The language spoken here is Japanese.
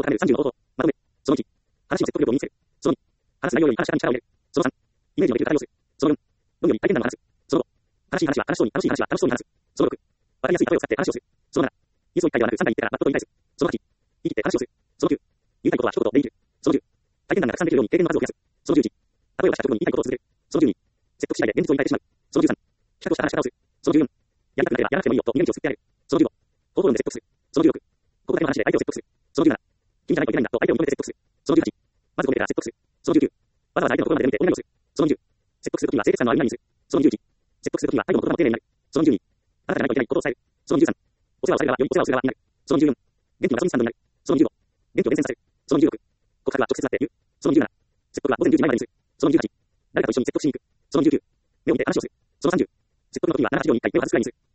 かる30の方法。まとめ。その1、話の説得力を身につける。その2、話す内容より話したに力を入れる。その3、イメージのできる対応する。その4、論より体験談を話す。その5、楽しい話は楽しそうに、楽しい話は楽しそうに話す。その6、わかりやすい例えを使って話をする。その7、イエスを1回ではなく3回言ってからまっと言い返す。その8、言い切って話をする。その9、言いたいことは一言で言い切る。その10、体験談がたくさんできるように経験の数を増やす。その11、例えばした直後に言いたいことを続ける。その12、説得次第で現実を言い換えてしまう。その13、比較とした話し方をする。その14、やりたくなければやらなくてもいいよと逃げ道を作ってやる。その15、方法論で説得する。その16、ここだけの話で相手を説得する。その17、君じゃないといけないんだと相手を認めて説得する。その18、まずこれから説得する。その19、わざわざ相手のところまで出向いてお願いをする。その20、説得するときは清潔感のある何にする。その21、説得するときは相手の言葉も丁寧になる。その22、あなたがないといけないことを伝える。その23、お世話をされる側よりお世話をする側になる。その24、元気のガソリンスタンドになる。その25、元気を伝染させる。その26、告白は直接会って言う。その27、説得は午前10時前までにする。その28、誰かと一緒に説得しに行く。その29、目を見て話をする。その30、説得の時には7、8秒に1回目を外すくらいにする。